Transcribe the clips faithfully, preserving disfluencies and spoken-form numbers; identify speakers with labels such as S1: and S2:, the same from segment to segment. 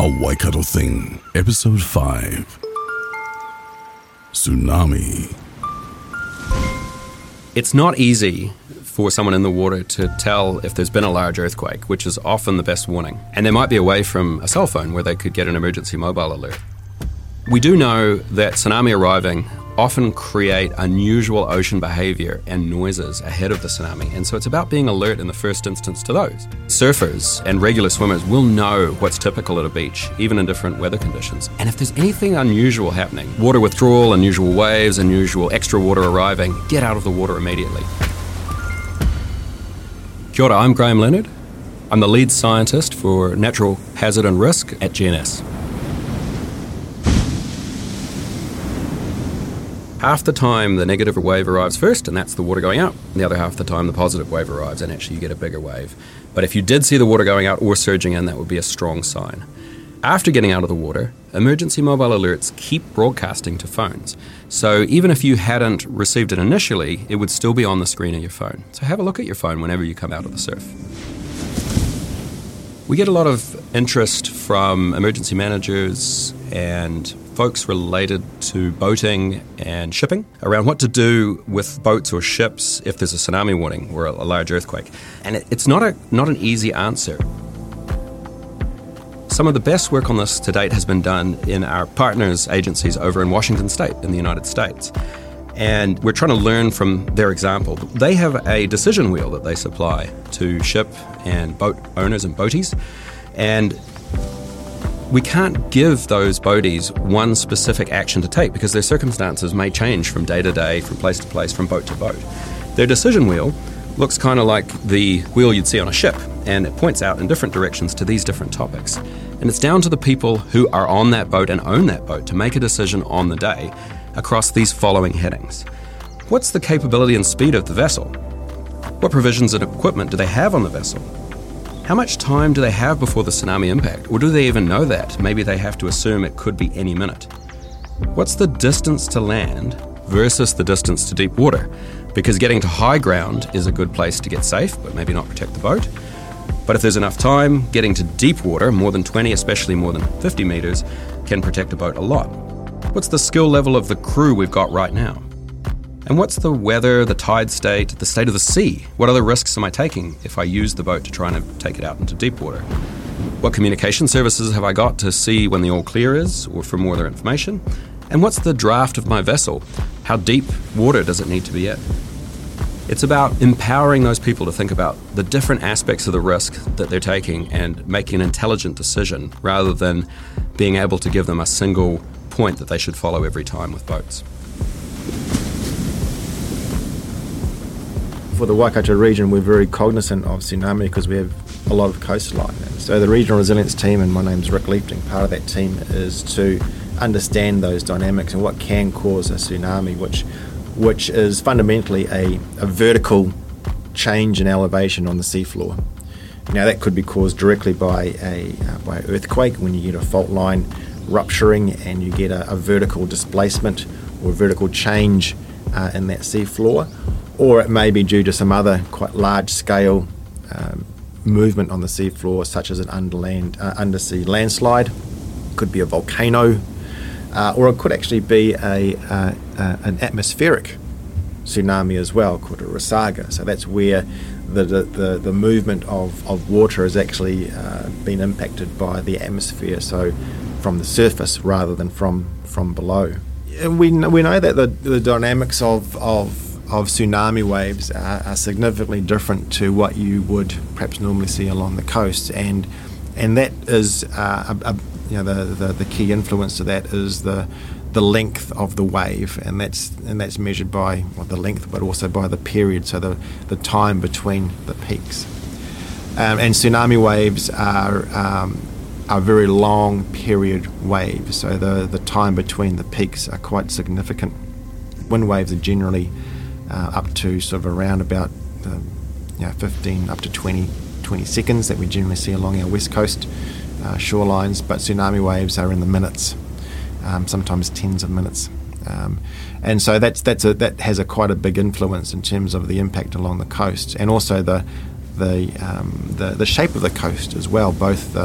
S1: A Waikato Thing, Episode five. Tsunami.
S2: It's not easy for someone in the water to tell if there's been a large earthquake, which is often the best warning. And they might be away from a cell phone where they could get an emergency mobile alert. We do know that tsunami arriving often create unusual ocean behavior and noises ahead of the tsunami, and so it's about being alert in the first instance to those. Surfers and regular swimmers will know what's typical at a beach, even in different weather conditions. And if there's anything unusual happening, water withdrawal, unusual waves, unusual extra water arriving, get out of the water immediately. Kia ora, I'm Graham Leonard. I'm the lead scientist for natural hazard and risk at G N S. Half the time the negative wave arrives first, and that's the water going out. And the other half the time the positive wave arrives, and actually you get a bigger wave. But if you did see the water going out or surging in, that would be a strong sign. After getting out of the water, emergency mobile alerts keep broadcasting to phones. So even if you hadn't received it initially, it would still be on the screen of your phone. So have a look at your phone whenever you come out of the surf. We get a lot of interest from emergency managers and folks related to boating and shipping around what to do with boats or ships if there's a tsunami warning or a, a large earthquake. And it, it's not a not an easy answer. Some of the best work on this to date has been done in our partners' agencies over in Washington State in the United States. And we're trying to learn from their example. They have a decision wheel that they supply to ship and boat owners and boaties. And we can't give those boaties one specific action to take because their circumstances may change from day to day, from place to place, from boat to boat. Their decision wheel looks kind of like the wheel you'd see on a ship, and it points out in different directions to these different topics. And it's down to the people who are on that boat and own that boat to make a decision on the day across these following headings. What's the capability and speed of the vessel? What provisions and equipment do they have on the vessel? How much time do they have before the tsunami impact? Or do they even know that? Maybe they have to assume it could be any minute. What's the distance to land versus the distance to deep water? Because getting to high ground is a good place to get safe, but maybe not protect the boat. But if there's enough time, getting to deep water, more than twenty, especially more than fifty meters, can protect a boat a lot. What's the skill level of the crew we've got right now? And what's the weather, the tide state, the state of the sea? What other risks am I taking if I use the boat to try and take it out into deep water? What communication services have I got to see when the all clear is or for more other information? And what's the draft of my vessel? How deep water does it need to be in? It's about empowering those people to think about the different aspects of the risk that they're taking and making an intelligent decision rather than being able to give them a single point that they should follow every time with boats.
S3: For the Waikato region, we're very cognizant of tsunami because we have a lot of coastline. So the Regional Resilience team, and my name's Rick Leaping, part of that team is to understand those dynamics and what can cause a tsunami, which which is fundamentally a, a vertical change in elevation on the seafloor. Now that could be caused directly by a uh, by an earthquake when you get a fault line rupturing and you get a, a vertical displacement or vertical change uh, in that seafloor. Or it may be due to some other quite large-scale um, movement on the seafloor, such as an underland, uh, undersea landslide. It could be a volcano, uh, or it could actually be a uh, uh, an atmospheric tsunami as well, called a rasaga. So that's where the the, the movement of, of water has actually uh, been impacted by the atmosphere, so from the surface rather than from from below. And we know, we know that the, the dynamics of of of tsunami waves are, are significantly different to what you would perhaps normally see along the coast, and and that is uh, a, a, you know the, the the key influence to that is the the length of the wave, and that's and that's measured by well, the length, but also by the period, so the the time between the peaks. Um, and tsunami waves are um, are very long period waves, so the the time between the peaks are quite significant. Wind waves are generally Uh, up to sort of around about um, you know, fifteen up to twenty, twenty seconds that we generally see along our west coast uh, shorelines, but tsunami waves are in the minutes, um, sometimes tens of minutes. Um, and so that's that's a, that has a quite a big influence in terms of the impact along the coast, and also the the um, the, the shape of the coast as well, both the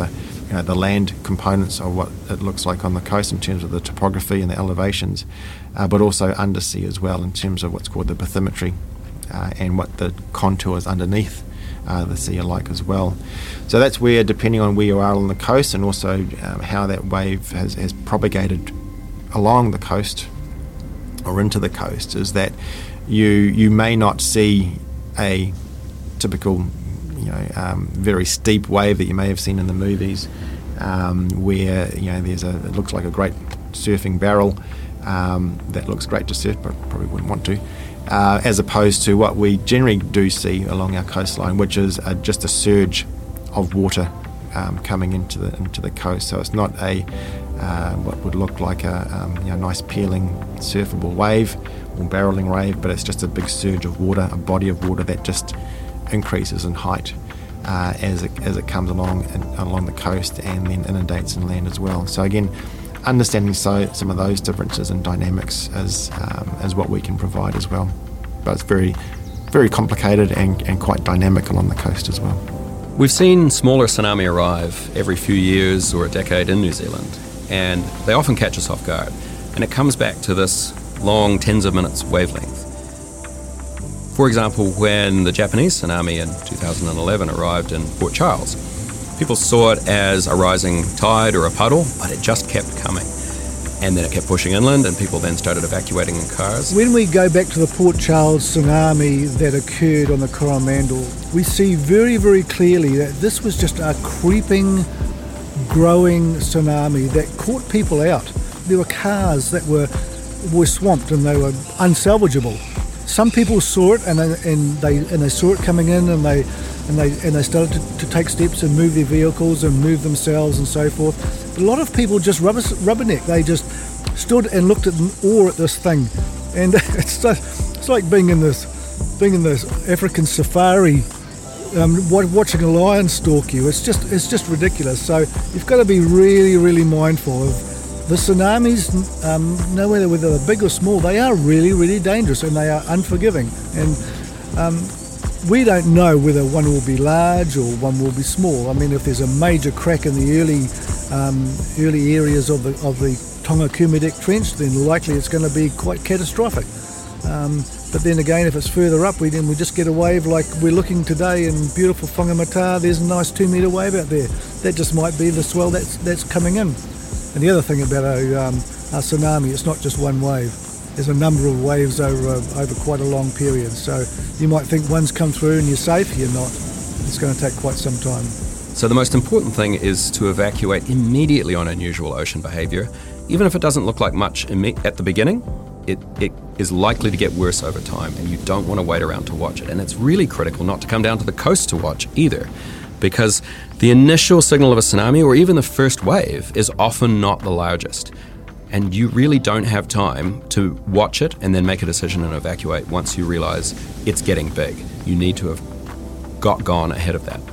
S3: you know, the land components of what it looks like on the coast in terms of the topography and the elevations, uh, but also undersea as well in terms of what's called the bathymetry uh, and what the contours underneath uh, the sea are like as well. So that's where, depending on where you are on the coast and also um, how that wave has, has propagated along the coast or into the coast, is that you you may not see a typical, you know, um, very steep wave that you may have seen in the movies, um, where you know there's a it looks like a great surfing barrel um, that looks great to surf, but probably wouldn't want to, uh, as opposed to what we generally do see along our coastline, which is uh, just a surge of water um, coming into the into the coast. So it's not a uh, what would look like a um, you know, nice peeling surfable wave or barreling wave, but it's just a big surge of water, a body of water that just increases in height uh, as it as it comes along and, along the coast and then inundates inland as well. So again, understanding so some of those differences and dynamics is um, is what we can provide as well. But it's very very complicated and, and quite dynamic along the coast as well.
S2: We've seen smaller tsunami arrive every few years or a decade in New Zealand, and they often catch us off guard. And it comes back to this long tens of minutes wavelength. For example, when the Japanese tsunami in two thousand eleven arrived in Port Charles, people saw it as a rising tide or a puddle, but it just kept coming. And then it kept pushing inland, and people then started evacuating in cars.
S4: When we go back to the Port Charles tsunami that occurred on the Coromandel, we see very, very clearly that this was just a creeping, growing tsunami that caught people out. There were cars that were were swamped and they were unsalvageable. Some people saw it and they, and they and they saw it coming in, and they and they and they started to, to take steps and move their vehicles and move themselves and so forth. But a lot of people just rubber, rubberneck. They just stood and looked at in awe at this thing, and it's just, it's like being in this being in this African safari, um, watching a lion stalk you. It's just it's just ridiculous. So you've got to be really really mindful of the tsunamis, um, no matter whether they're big or small. They are really, really dangerous and they are unforgiving. And um, we don't know whether one will be large or one will be small. I mean, if there's a major crack in the early um, early areas of the of the Tonga Kermadec Trench, then likely it's going to be quite catastrophic. Um, but then again, if it's further up, we then we just get a wave like we're looking today in beautiful Whangamata. There's a nice two-metre wave out there. That just might be the swell that's that's coming in. And the other thing about a, um, a tsunami, it's not just one wave. There's a number of waves over over quite a long period. So you might think one's come through and you're safe. You're not. It's going to take quite some time.
S2: So the most important thing is to evacuate immediately on unusual ocean behaviour. Even if it doesn't look like much imme- at the beginning, it, it is likely to get worse over time, and you don't want to wait around to watch it. And it's really critical not to come down to the coast to watch either, because the initial signal of a tsunami, or even the first wave, is often not the largest. And you really don't have time to watch it and then make a decision and evacuate once you realise it's getting big. You need to have got gone ahead of that.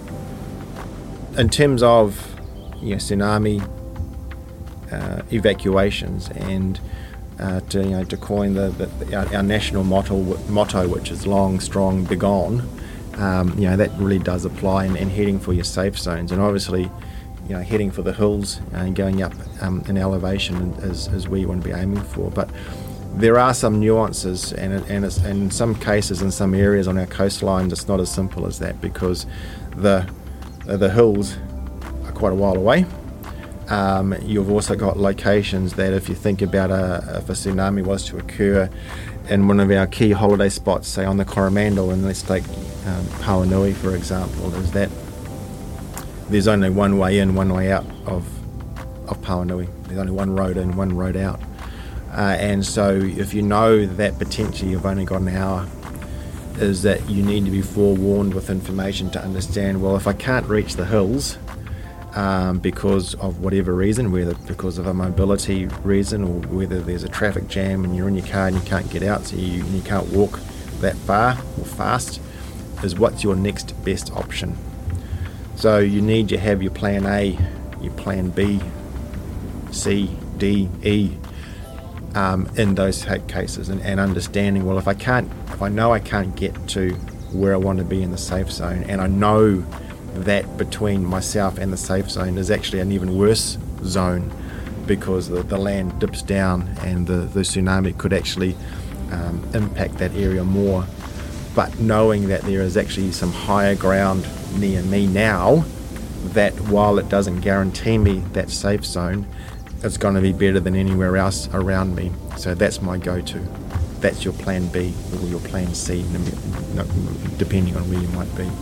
S3: In terms of you know, tsunami uh, evacuations, and uh, to you know to coin the, the our, our national motto, motto, which is long, strong, begone. Um, you know that really does apply, and, and heading for your safe zones, and obviously, you know, heading for the hills and going up um, in elevation is, is where you want to be aiming for. But there are some nuances, and it, and, it's, and in some cases, in some areas on our coastlines, it's not as simple as that, because the the hills are quite a while away. Um, you've also got locations that, if you think about a, if a tsunami was to occur in one of our key holiday spots, say on the Coromandel, and let's take um, Pauanui for example, is that there's only one way in, one way out of of Pauanui. There's only one road in, one road out. Uh, and so if you know that potentially you've only got an hour, is that you need to be forewarned with information to understand, well, if I can't reach the hills um, because of whatever reason, whether because of a mobility reason or whether there's a traffic jam and you're in your car and you can't get out, so you, you can't walk that far or fast, is what's your next best option. So you need to have your plan A, your plan B, C, D, E um, in those cases, and, and understanding, well, if I can't, if I know I can't get to where I want to be in the safe zone, and I know that between myself and the safe zone is actually an even worse zone, because the, the land dips down and the, the tsunami could actually um, impact that area more. But knowing that there is actually some higher ground near me now, that while it doesn't guarantee me that safe zone, it's going to be better than anywhere else around me. So that's my go-to. That's your plan B or your plan C, depending on where you might be.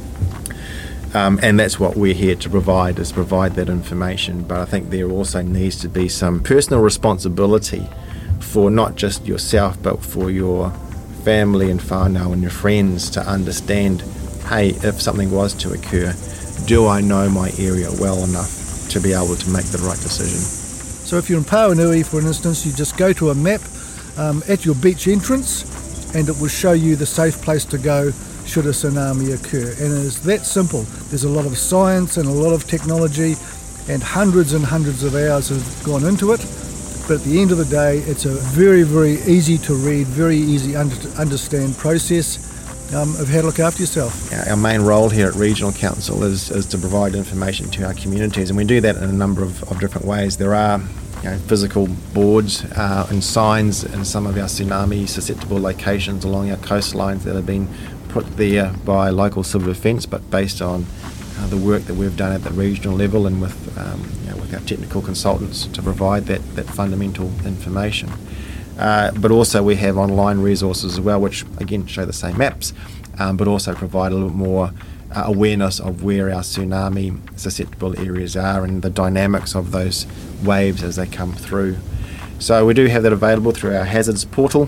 S3: Um, and that's what we're here to provide, is provide that information. But I think there also needs to be some personal responsibility for not just yourself, but for your family and whānau and your friends to understand, hey, if something was to occur, do I know my area well enough to be able to make the right decision?
S4: So if you're in Pauanui, for instance, you just go to a map um, at your beach entrance, and it will show you the safe place to go should a tsunami occur. And it is that simple. There's a lot of science and a lot of technology, and hundreds and hundreds of hours have gone into it. But at the end of the day, it's a very, very easy to read, very easy under to understand process um, of how to look after yourself.
S3: Our main role here at Regional Council is, is to provide information to our communities, and we do that in a number of, of different ways. There are you know, physical boards uh, and signs in some of our tsunami susceptible locations along our coastlines that have been put there by local civil defence, but based on uh, the work that we've done at the regional level and with um, you know, with our technical consultants to provide that, that fundamental information. Uh, but also we have online resources as well, which again show the same maps, um, but also provide a little more uh, awareness of where our tsunami susceptible areas are and the dynamics of those waves as they come through. So we do have that available through our hazards portal.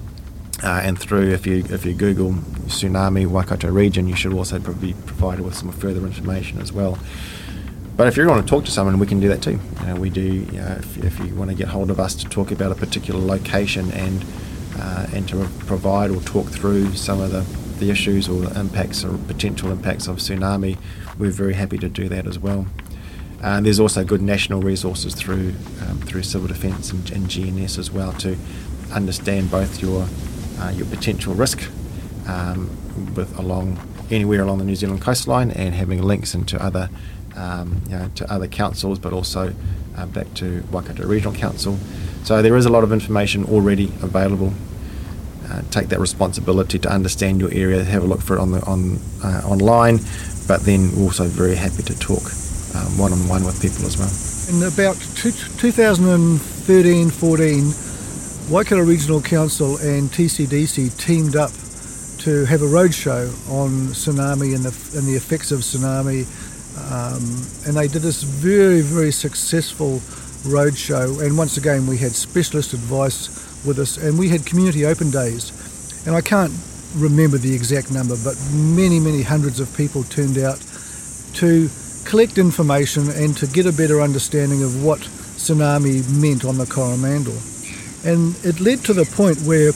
S3: Uh, and through, if you if you Google tsunami Waikato region, you should also be provided with some further information as well. But if you want to talk to someone, we can do that too. You know, we do. You know, if, if you want to get hold of us to talk about a particular location and uh, and to provide or talk through some of the, the issues or the impacts or potential impacts of tsunami, we're very happy to do that as well. Uh, there's also good national resources through um, through Civil Defence and, and G N S as well to understand both your Uh, your potential risk um, with along anywhere along the New Zealand coastline, and having links into other um, you know, to other councils, but also uh, back to Waikato Regional Council. So there is a lot of information already available. Uh, take that responsibility to understand your area, have a look for it on the on uh, online, but then also very happy to talk um, one-on-one with people as well.
S4: In about two thousand thirteen fourteen, Waikato Regional Council and T C D C teamed up to have a roadshow on tsunami and the, and the effects of tsunami, um, and they did this very, very successful roadshow. And once again, we had specialist advice with us, and we had community open days. And I can't remember the exact number, but many, many hundreds of people turned out to collect information and to get a better understanding of what tsunami meant on the Coromandel. And it led to the point where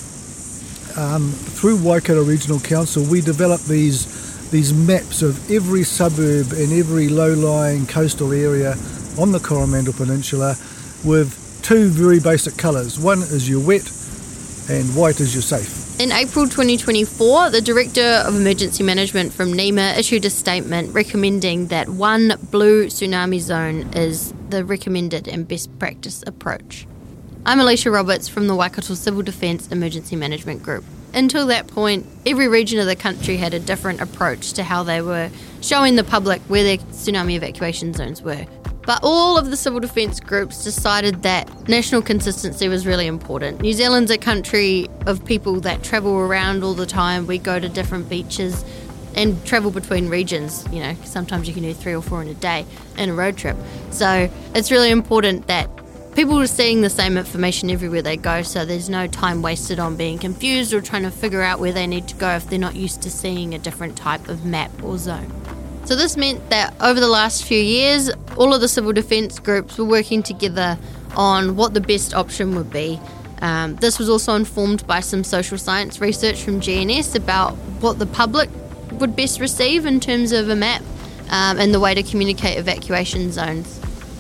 S4: um, through Waikato Regional Council we developed these these maps of every suburb and every low-lying coastal area on the Coromandel Peninsula with two very basic colours. One is your wet and white is your safe.
S5: In April twenty twenty-four, the Director of Emergency Management from NEMA issued a statement recommending that one blue tsunami zone is the recommended and best practice approach. I'm Alicia Roberts from the Waikato Civil Defence Emergency Management Group. Until that point, every region of the country had a different approach to how they were showing the public where their tsunami evacuation zones were. But all of the civil defence groups decided that national consistency was really important. New Zealand's a country of people that travel around all the time. We go to different beaches and travel between regions. You know, sometimes you can do three or four in a day in a road trip. So it's really important that people are seeing the same information everywhere they go, so there's no time wasted on being confused or trying to figure out where they need to go if they're not used to seeing a different type of map or zone. So this meant that over the last few years, all of the civil defence groups were working together on what the best option would be. Um, this was also informed by some social science research from G N S about what the public would best receive in terms of a map um, and the way to communicate evacuation zones.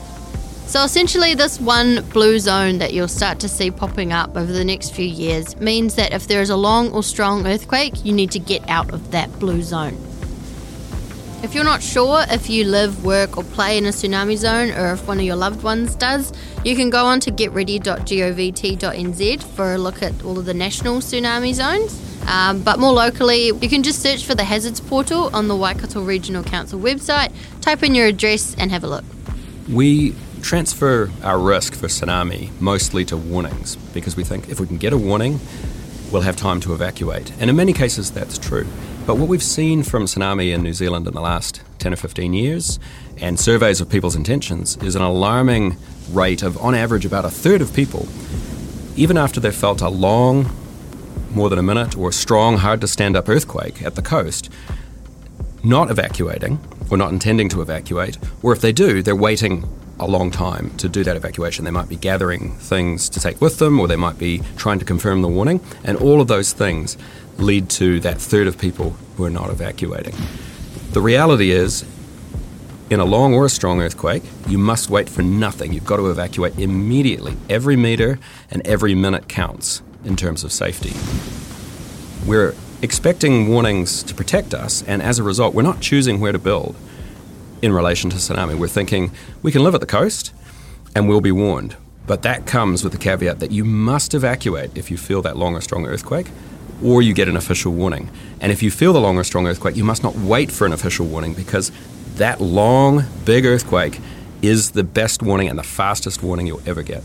S5: So essentially this one blue zone that you'll start to see popping up over the next few years means that if there is a long or strong earthquake, you need to get out of that blue zone. If you're not sure if you live, work or play in a tsunami zone, or if one of your loved ones does, you can go on to get ready dot govt dot n z for a look at all of the national tsunami zones. Um, but more locally, you can just search for the Hazards portal on the Waikato Regional Council website, type in your address and have a look.
S2: We transfer our risk for tsunami mostly to warnings because we think if we can get a warning, we'll have time to evacuate. And in many cases, that's true. But what we've seen from tsunami in New Zealand in the last ten or fifteen years, and surveys of people's intentions, is an alarming rate of, on average, about a third of people, even after they've felt a long, more than a minute, or a strong, hard-to-stand-up earthquake at the coast, not evacuating, or not intending to evacuate, or if they do, they're waiting a long time to do that evacuation. They might be gathering things to take with them, or they might be trying to confirm the warning, and all of those things lead to that third of people who are not evacuating. The reality is, in a long or a strong earthquake, you must wait for nothing. You've got to evacuate immediately. Every metre and every minute counts in terms of safety. We're expecting warnings to protect us, and as a result, we're not choosing where to build in relation to tsunami. We're thinking, we can live at the coast and we'll be warned. But that comes with the caveat that you must evacuate if you feel that long or strong earthquake, or you get an official warning. And if you feel the long or strong earthquake, you must not wait for an official warning, because that long, big earthquake is the best warning and the fastest warning you'll ever get.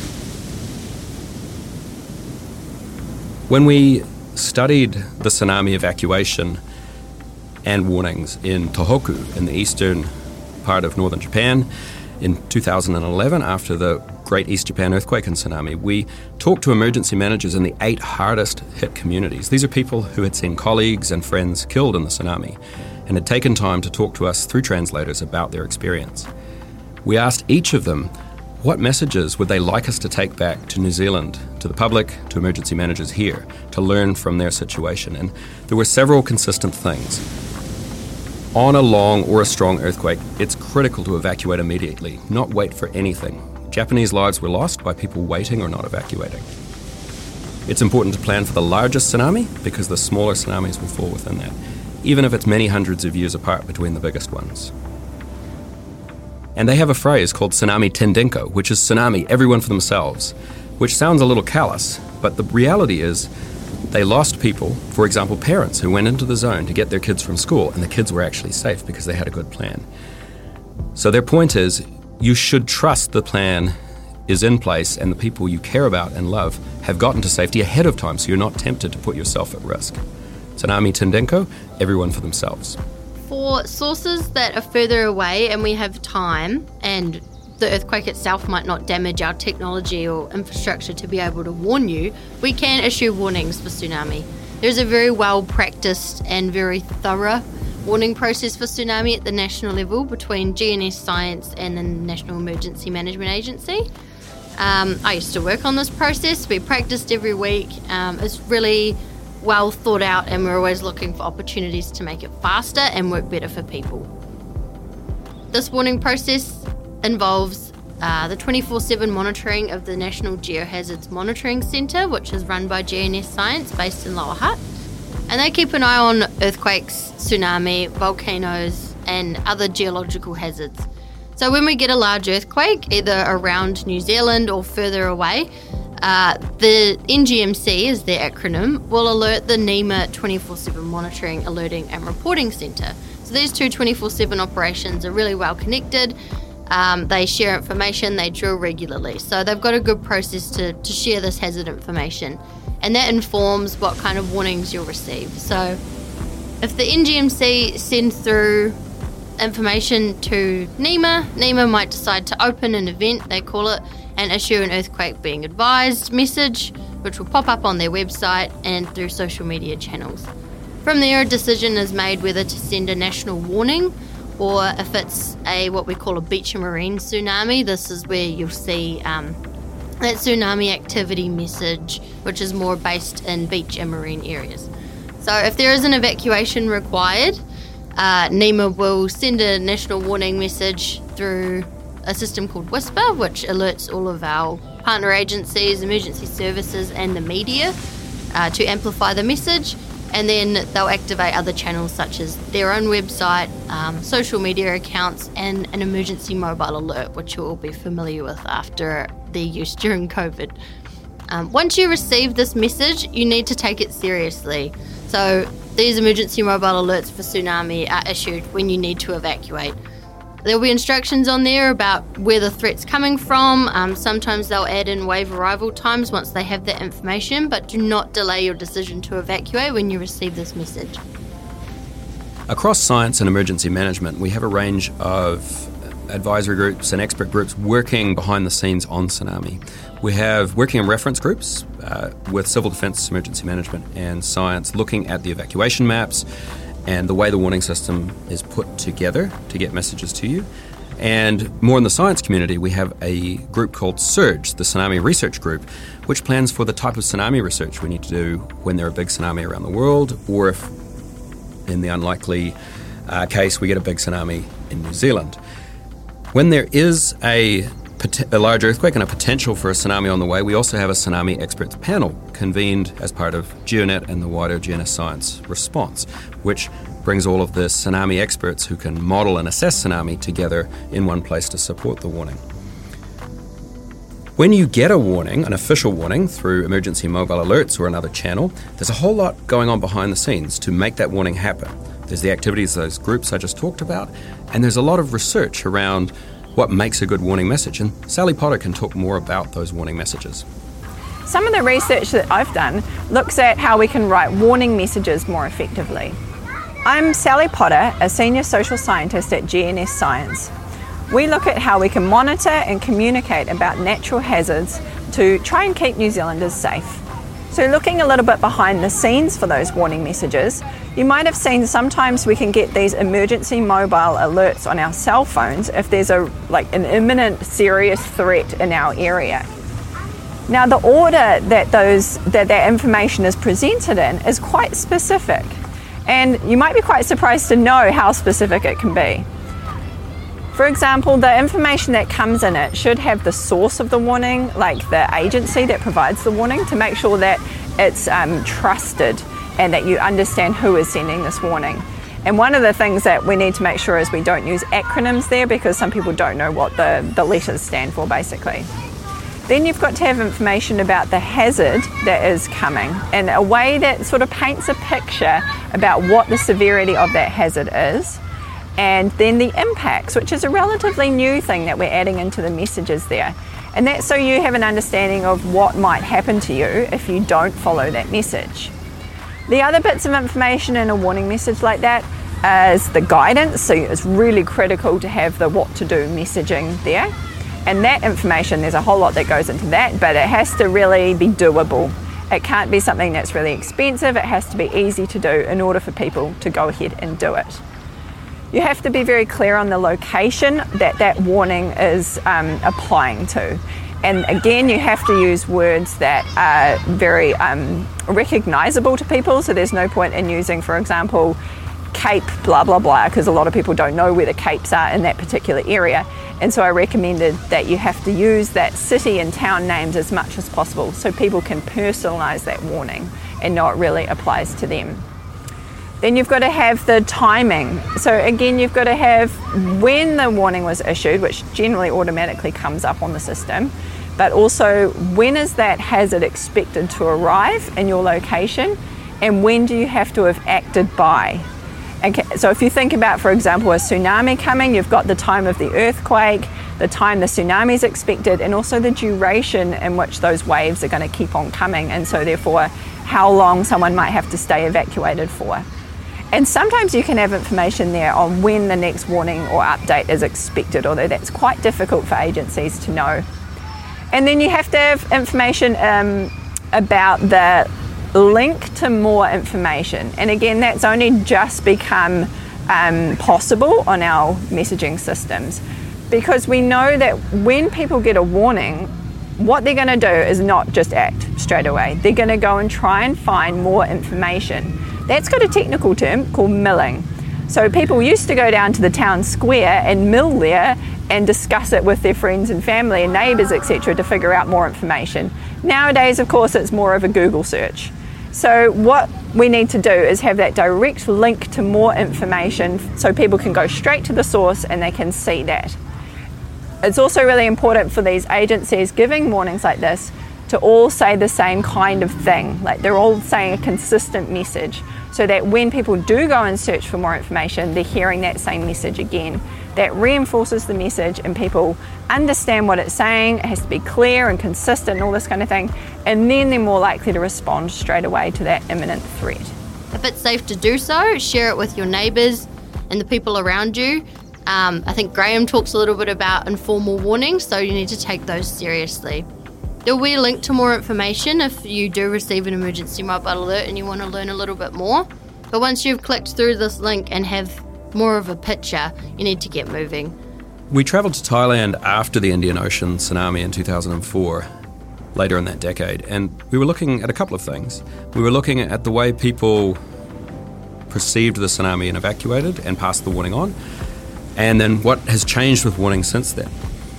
S2: When we studied the tsunami evacuation and warnings in Tohoku, in the eastern part of northern Japan, in two thousand eleven, after the Great East Japan Earthquake and Tsunami, we talked to emergency managers in the eight hardest hit communities. These are people who had seen colleagues and friends killed in the tsunami and had taken time to talk to us through translators about their experience. We asked each of them what messages would they like us to take back to New Zealand, to the public, to emergency managers here, to learn from their situation. And there were several consistent things. On a long or a strong earthquake, it's critical to evacuate immediately, not wait for anything. Japanese lives were lost by people waiting or not evacuating. It's important to plan for the largest tsunami because the smaller tsunamis will fall within that, even if it's many hundreds of years apart between the biggest ones. And they have a phrase called tsunami tendenko, which is tsunami, everyone for themselves, which sounds a little callous, but the reality is they lost people, for example, parents who went into the zone to get their kids from school, and the kids were actually safe because they had a good plan. So their point is, you should trust the plan is in place and the people you care about and love have gotten to safety ahead of time, so you're not tempted to put yourself at risk. Tsunami tendenko, everyone for themselves.
S5: For sources that are further away and we have time, and the earthquake itself might not damage our technology or infrastructure to be able to warn you, we can issue warnings for tsunami. There's a very well practiced and very thorough warning process for tsunami at the national level between G N S Science and the National Emergency Management Agency. Um, I used to work on this process. We practiced every week. Um, it's really well thought out, and we're always looking for opportunities to make it faster and work better for people. This warning process involves uh, the twenty-four seven monitoring of the National Geohazards Monitoring Centre, which is run by G N S Science based in Lower Hutt. And they keep an eye on earthquakes, tsunami, volcanoes and other geological hazards. So when we get a large earthquake, either around New Zealand or further away, uh, the N G M C, is their acronym, will alert the NEMA twenty-four seven Monitoring, Alerting and Reporting Centre. So these two twenty-four seven operations are really well connected. Um, they share information, they drill regularly. So they've got a good process to, to share this hazard information. And that informs what kind of warnings you'll receive. So if the N G M C send through information to NEMA, NEMA might decide to open an event, they call it, and issue an earthquake being advised message, which will pop up on their website and through social media channels. From there, a decision is made whether to send a national warning, or if it's a what we call a beach and marine tsunami. This is where you'll see um, that tsunami activity message, which is more based in beach and marine areas. So if there is an evacuation required, uh, NEMA will send a national warning message through a system called Whisper, which alerts all of our partner agencies, emergency services and the media uh, to amplify the message. And then they'll activate other channels such as their own website, um, social media accounts, and an emergency mobile alert, which you'll all be familiar with after their use during COVID. Um, once you receive this message, you need to take it seriously. So these emergency mobile alerts for tsunami are issued when you need to evacuate. There'll be instructions on there about where the threat's coming from. Um, sometimes they'll add in wave arrival times once they have that information, but do not delay your decision to evacuate when you receive this message.
S2: Across science and emergency management, we have a range of advisory groups and expert groups working behind the scenes on tsunami. We have working in reference groups uh, with civil defence, emergency management and science looking at the evacuation maps and the way the warning system is put together to get messages to you. And more in the science community, we have a group called SURGE, the Tsunami Research Group, which plans for the type of tsunami research we need to do when there are big tsunami around the world, or if, in the unlikely uh, case, we get a big tsunami in New Zealand. When there is a a large earthquake and a potential for a tsunami on the way, we also have a tsunami experts panel convened as part of GeoNet and the wider G N S Science response, which brings all of the tsunami experts who can model and assess tsunami together in one place to support the warning. When you get a warning, an official warning through emergency mobile alerts or another channel, there's a whole lot going on behind the scenes to make that warning happen. There's the activities of those groups I just talked about, and there's a lot of research around what makes a good warning message, and Sally Potter can talk more about those warning messages.
S6: Some of the research that I've done looks at how we can write warning messages more effectively. I'm Sally Potter, a senior social scientist at G N S Science. We look at how we can monitor and communicate about natural hazards to try and keep New Zealanders safe. So looking a little bit behind the scenes for those warning messages, you might have seen sometimes we can get these emergency mobile alerts on our cell phones if there's a like an imminent serious threat in our area. Now the order that those that, that information is presented in is quite specific, and you might be quite surprised to know how specific it can be. For example, the information that comes in it should have the source of the warning, like the agency that provides the warning, to make sure that it's um, trusted and that you understand who is sending this warning. And one of the things that we need to make sure is we don't use acronyms there, because some people don't know what the, the letters stand for, basically. Then you've got to have information about the hazard that is coming in a way that sort of paints a picture about what the severity of that hazard is. And then the impacts, which is a relatively new thing that we're adding into the messages there. And that's so you have an understanding of what might happen to you if you don't follow that message. The other bits of information in a warning message like that is the guidance. So it's really critical to have the what to do messaging there. And that information, there's a whole lot that goes into that, but it has to really be doable. It can't be something that's really expensive. It has to be easy to do in order for people to go ahead and do it. You have to be very clear on the location that that warning is um, applying to. And again, you have to use words that are very um, recognisable to people, so there's no point in using, for example, Cape blah blah blah, because a lot of people don't know where the capes are in that particular area. And so I recommended that you have to use that city and town names as much as possible so people can personalise that warning and know it really applies to them. Then you've got to have the timing. So again, you've got to have when the warning was issued, which generally automatically comes up on the system, but also when is that hazard expected to arrive in your location, and when do you have to have acted by? Okay, so if you think about, for example, a tsunami coming, you've got the time of the earthquake, the time the tsunami is expected, and also the duration in which those waves are going to keep on coming, and so therefore how long someone might have to stay evacuated for. And sometimes you can have information there on when the next warning or update is expected, although that's quite difficult for agencies to know. And then you have to have information um, about the link to more information. And again, that's only just become um, possible on our messaging systems, because we know that when people get a warning, what they're going to do is not just act straight away. They're going to go and try and find more information. That's got a technical term called milling. So people used to go down to the town square and mill there and discuss it with their friends and family and neighbours, et cetera, to figure out more information. Nowadays, of course, it's more of a Google search. So what we need to do is have that direct link to more information so people can go straight to the source and they can see that. It's also really important for these agencies giving warnings like this to all say the same kind of thing, like they're all saying a consistent message, so that when people do go and search for more information, they're hearing that same message again. That reinforces the message and people understand what it's saying. It has to be clear and consistent and all this kind of thing, and then they're more likely to respond straight away to that imminent threat.
S5: If it's safe to do so, share it with your neighbours and the people around you. Um, I think Graham talks a little bit about informal warnings, so you need to take those seriously. There'll be a link to more information if you do receive an emergency mobile alert and you want to learn a little bit more. But once you've clicked through this link and have more of a picture, you need to get moving.
S2: We travelled to Thailand after the Indian Ocean tsunami in two thousand four, later in that decade, and we were looking at a couple of things. We were looking at the way people perceived the tsunami and evacuated and passed the warning on, and then what has changed with warnings since then.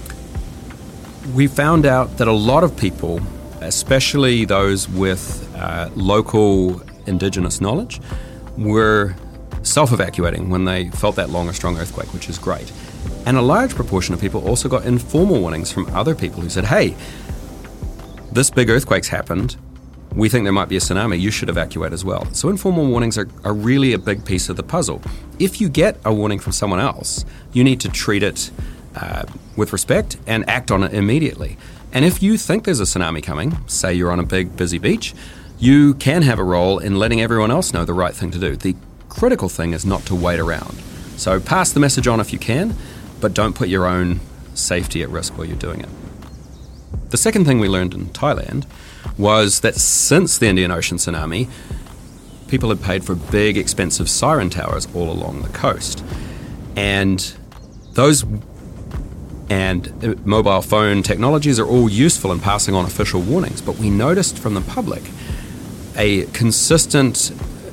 S2: We found out that a lot of people, especially those with uh, local Indigenous knowledge, were self-evacuating when they felt that long or strong earthquake, which is great. And a large proportion of people also got informal warnings from other people who said, hey, this big earthquake's happened, we think there might be a tsunami, you should evacuate as well. So informal warnings are, are really a big piece of the puzzle. If you get a warning from someone else, you need to treat it uh, with respect and act on it immediately. And if you think there's a tsunami coming, say you're on a big, busy beach, you can have a role in letting everyone else know the right thing to do. The critical thing is not to wait around. So pass the message on if you can, but don't put your own safety at risk while you're doing it. The second thing we learned in Thailand was that since the Indian Ocean tsunami, people had paid for big, expensive siren towers all along the coast. And those and mobile phone technologies are all useful in passing on official warnings, but we noticed from the public a consistent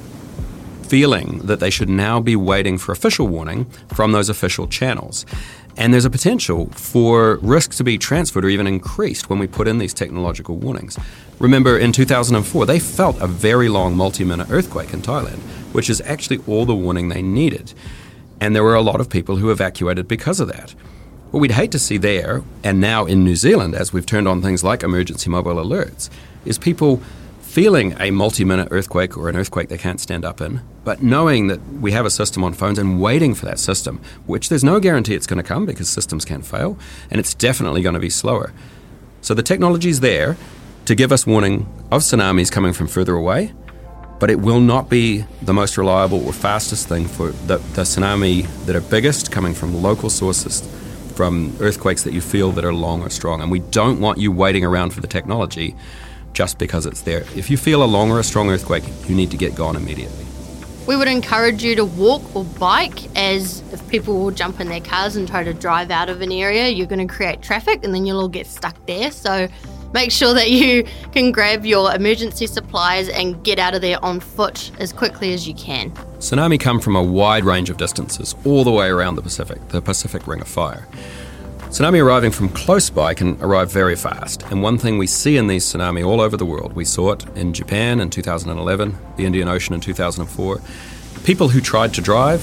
S2: feeling that they should now be waiting for official warning from those official channels. And there's a potential for risk to be transferred or even increased when we put in these technological warnings. Remember, in two thousand four, they felt a very long multi-minute earthquake in Thailand, which is actually all the warning they needed. And there were a lot of people who evacuated because of that. What we'd hate to see there, and now in New Zealand, as we've turned on things like emergency mobile alerts, is people feeling a multi-minute earthquake or an earthquake they can't stand up in, but knowing that we have a system on phones and waiting for that system, which there's no guarantee it's going to come because systems can fail, and it's definitely going to be slower. So the technology's there to give us warning of tsunamis coming from further away, but it will not be the most reliable or fastest thing for the, the tsunami that are biggest coming from local sources, from earthquakes that you feel that are long or strong. And we don't want you waiting around for the technology just because it's there. If you feel a long or a strong earthquake, you need to get gone immediately.
S5: We would encourage you to walk or bike, as if people will jump in their cars and try to drive out of an area, you're going to create traffic and then you'll all get stuck there. So make sure that you can grab your emergency supplies and get out of there on foot as quickly as you can.
S2: Tsunami come from a wide range of distances all the way around the Pacific, the Pacific Ring of Fire. Tsunami arriving from close by can arrive very fast, and one thing we see in these tsunami all over the world, we saw it in Japan in two thousand eleven, the Indian Ocean in two thousand four, people who tried to drive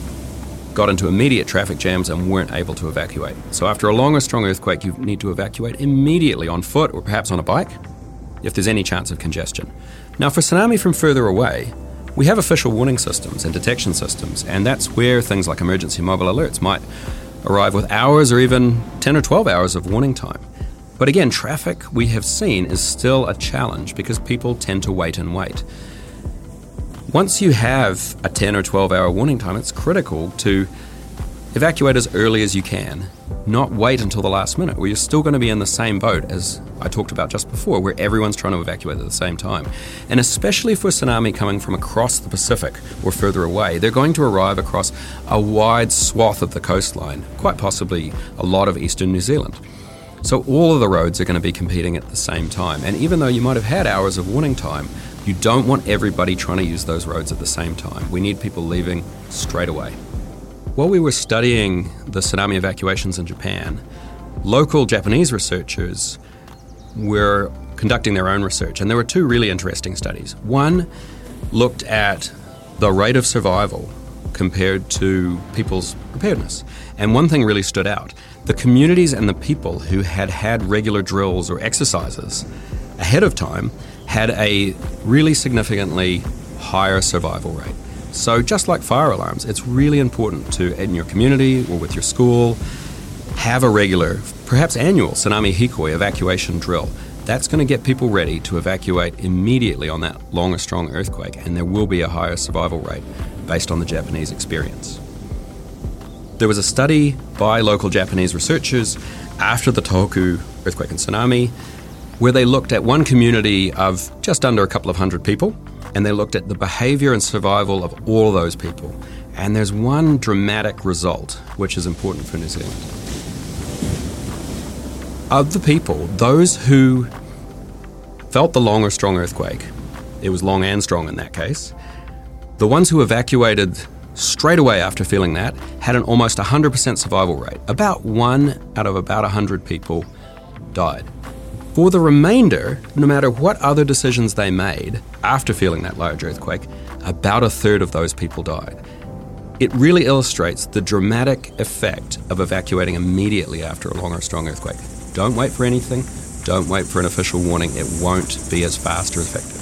S2: got into immediate traffic jams and weren't able to evacuate. So after a long or strong earthquake, you need to evacuate immediately on foot or perhaps on a bike if there's any chance of congestion. Now for tsunami from further away, we have official warning systems and detection systems, and that's where things like emergency mobile alerts might arrive with hours or even ten or twelve hours of warning time. But again, traffic we have seen is still a challenge because people tend to wait and wait. Once you have a ten or twelve hour warning time, it's critical to evacuate as early as you can, not wait until the last minute where you're still going to be in the same boat as I talked about just before, where everyone's trying to evacuate at the same time. And especially for tsunami coming from across the Pacific or further away, they're going to arrive across a wide swath of the coastline, quite possibly a lot of eastern New Zealand. So all of the roads are going to be competing at the same time. And even though you might have had hours of warning time, you don't want everybody trying to use those roads at the same time. We need people leaving straight away. While we were studying the tsunami evacuations in Japan, local Japanese researchers were conducting their own research, and there were two really interesting studies. One looked at the rate of survival compared to people's preparedness. And one thing really stood out. The communities and the people who had had regular drills or exercises ahead of time had a really significantly higher survival rate. So just like fire alarms, it's really important to, in your community or with your school, have a regular, perhaps annual tsunami hikoi evacuation drill. That's going to get people ready to evacuate immediately on that long or strong earthquake, and there will be a higher survival rate based on the Japanese experience. There was a study by local Japanese researchers after the Tohoku earthquake and tsunami where they looked at one community of just under a couple of hundred people, and they looked at the behaviour and survival of all those people. And there's one dramatic result which is important for New Zealand. Of the people, those who felt the long or strong earthquake, it was long and strong in that case, the ones who evacuated straight away after feeling that had an almost one hundred percent survival rate. About one out of about one hundred people died. For the remainder, no matter what other decisions they made after feeling that large earthquake, about a third of those people died. It really illustrates the dramatic effect of evacuating immediately after a long or strong earthquake. Don't wait for anything. Don't wait for an official warning. It won't be as fast or effective.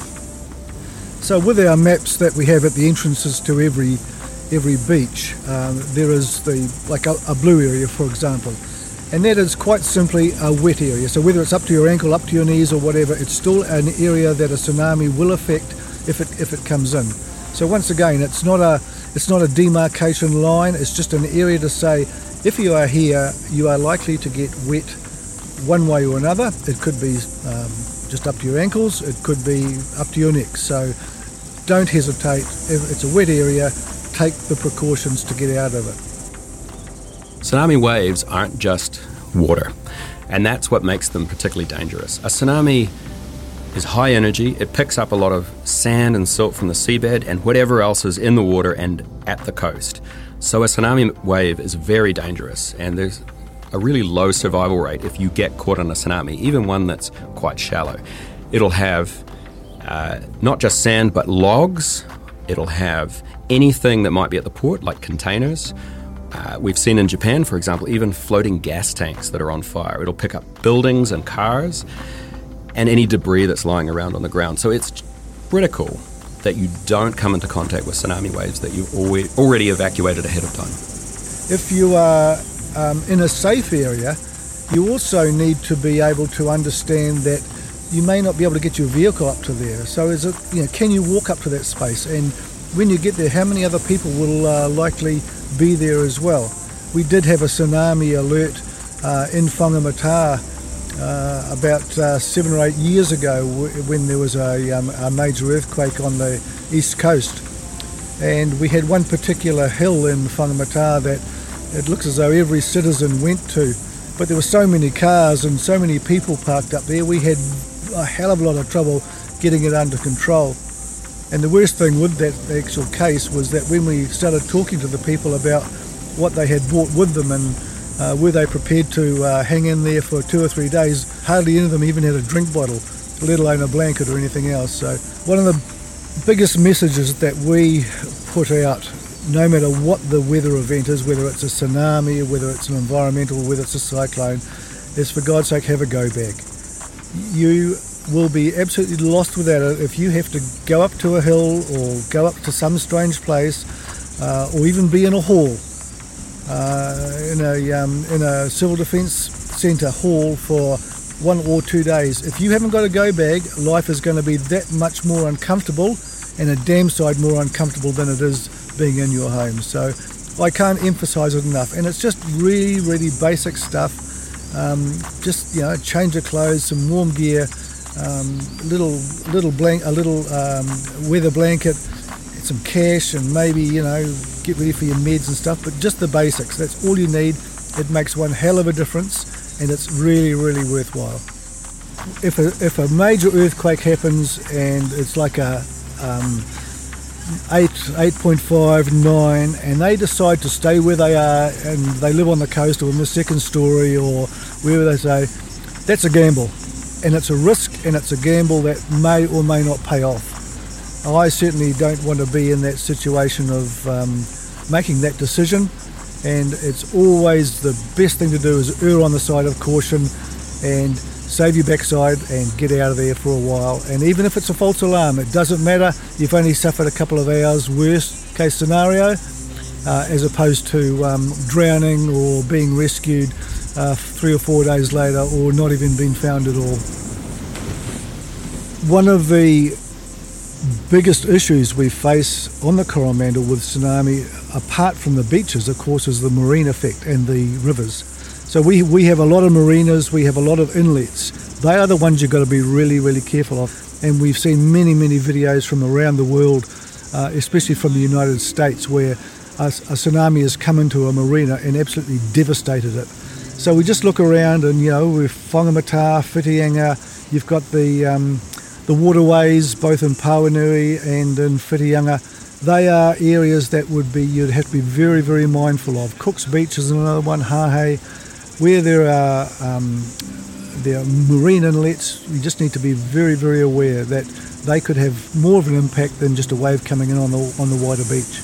S4: So with our maps that we have at the entrances to every every beach, um, there is the like a, a blue area, for example, and that is quite simply a wet area. So whether it's up to your ankle, up to your knees or whatever, it's still an area that a tsunami will affect if it if it comes in. So once again, it's not a it's not a demarcation line. It's just an area to say, if you are here, you are likely to get wet one way or another. It could be um, just up to your ankles, it could be up to your neck. So don't hesitate. If it's a wet area, take the precautions to get out of it.
S2: Tsunami waves aren't just water, and that's what makes them particularly dangerous. A tsunami is high energy. It picks up a lot of sand and silt from the seabed and whatever else is in the water and at the coast. So a tsunami wave is very dangerous, and there's a really low survival rate if you get caught in a tsunami, even one that's quite shallow. It'll have uh, not just sand, but logs. It'll have anything that might be at the port, like containers. Uh, we've seen in Japan, for example, even floating gas tanks that are on fire. It'll pick up buildings and cars and any debris that's lying around on the ground. So it's critical that you don't come into contact with tsunami waves that you've already evacuated ahead of time. If
S4: you are um, in a safe area, you also need to be able to understand that you may not be able to get your vehicle up to there. So is it, you know, can you walk up to that space? And when you get there, how many other people will uh, likely be there as well? We did have a tsunami alert uh, in Whangamata uh, about uh, seven or eight years ago w- when there was a, um, a major earthquake on the east coast. And we had one particular hill in Whangamata that it looks as though every citizen went to. But there were so many cars and so many people parked up there, we had a hell of a lot of trouble getting it under control. And the worst thing with that actual case was that when we started talking to the people about what they had brought with them and uh, were they prepared to uh, hang in there for two or three days, hardly any of them even had a drink bottle, let alone a blanket or anything else. So one of the biggest messages that we put out, no matter what the weather event is, whether it's a tsunami, whether it's an environmental, whether it's a cyclone, is for God's sake, have a go bag. You will be absolutely lost without it if you have to go up to a hill or go up to some strange place uh, or even be in a hall, uh, in a um, in a civil defence centre hall for one or two days. If you haven't got a go bag, life is going to be that much more uncomfortable and a damn sight more uncomfortable than it is being in your home. So I can't emphasise it enough, and it's just really, really basic stuff. Um, just, you know, change of clothes, some warm gear, um, little little blank, a little um, weather blanket, some cash, and maybe, you know, get ready for your meds and stuff. But just the basics. That's all you need. It makes one hell of a difference, and it's really, really worthwhile. If a if a major earthquake happens and it's like a um, eight, eight point five, nine, and they decide to stay where they are and they live on the coast or in the second story or wherever they say, that's a gamble. and it's a risk and it's a gamble that may or may not pay off. I certainly don't want to be in that situation of um, making that decision, and it's always the best thing to do is err on the side of caution and save your backside and get out of there for a while. And even if it's a false alarm, it doesn't matter. You've only suffered a couple of hours, worst case scenario, uh, as opposed to um, drowning or being rescued uh, three or four days later, or not even being found at all. One of the biggest issues we face on the Coromandel with tsunami, apart from the beaches, of course, is the marine effect and the rivers. So we we have a lot of marinas, we have a lot of inlets. They are the ones you've got to be really, really careful of. And we've seen many, many videos from around the world, uh, especially from the United States, where a, a tsunami has come into a marina and absolutely devastated it. So we just look around and, you know, with Whangamata, Whitianga, you've got the um, the waterways, both in Pauanui and in Whitianga. They are areas that would be you'd have to be very, very mindful of. Cook's Beach is another one, Hahe, where there are um, there are marine inlets. You just need to be very, very aware that they could have more of an impact than just a wave coming in on the on the wider beach.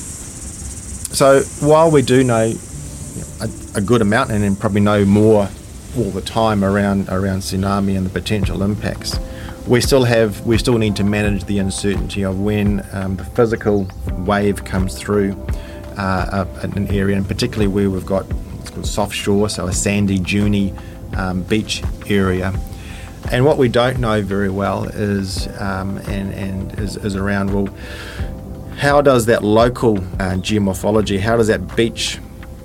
S3: So while we do know a, a good amount and probably know more all the time around around tsunami and the potential impacts, we still have we still need to manage the uncertainty of when um, the physical wave comes through uh, an area, and particularly where we've got what's called soft shore, so a sandy, duny um, beach area. And what we don't know very well is um, and and is, is around well, how does that local uh, geomorphology, how does that beach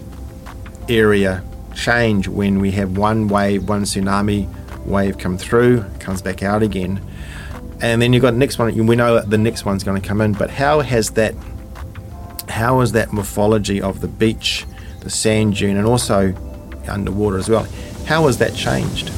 S3: area change when we have one wave, one tsunami wave come through, comes back out again, and then you've got the next one. We know that the next one's going to come in, but how has that, how is that morphology of the beach, the sand dune, and also underwater as well, how has that changed?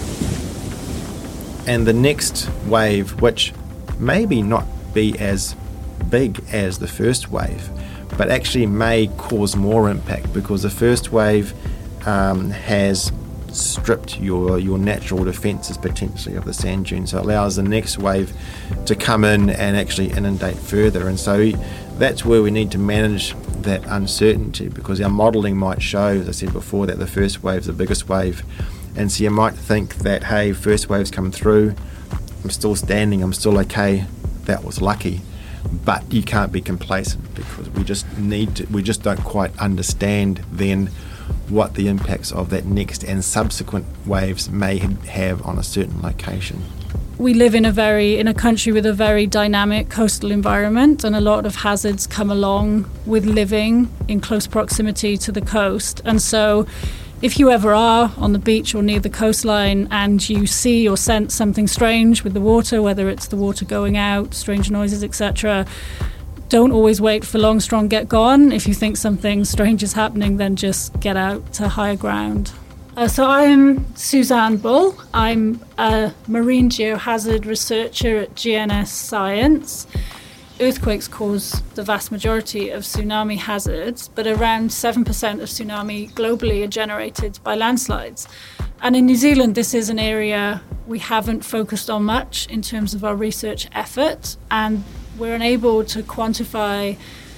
S3: And the next wave, which maybe not be as big as the first wave, but actually may cause more impact because the first wave um, has stripped your your natural defences potentially of the sand dune, so it allows the next wave to come in and actually inundate further. And so that's where we need to manage that uncertainty, because our modelling might show, as I said before, that the first wave's the biggest wave, and so you might think that, hey, first wave's come through, I'm still standing, I'm still okay, that was lucky. But you can't be complacent, because we just need to, we just don't quite understand then what the impacts of that next and subsequent waves may have on a certain location.
S7: We live in a very in a country with a very dynamic coastal environment, and a lot of hazards come along with living in close proximity to the coast. And so if you ever are on the beach or near the coastline and you see or sense something strange with the water, whether it's the water going out, strange noises, et cetera, don't always wait for long, strong, get gone. If you think something strange is happening, then just get out to higher ground. Uh, so I am Suzanne Bull. I'm a marine geohazard researcher at G N S Science. Earthquakes cause the vast majority of tsunami hazards, but around seven percent of tsunami globally are generated by landslides. And in New Zealand, this is an area we haven't focused on much in terms of our research effort, and we're unable to quantify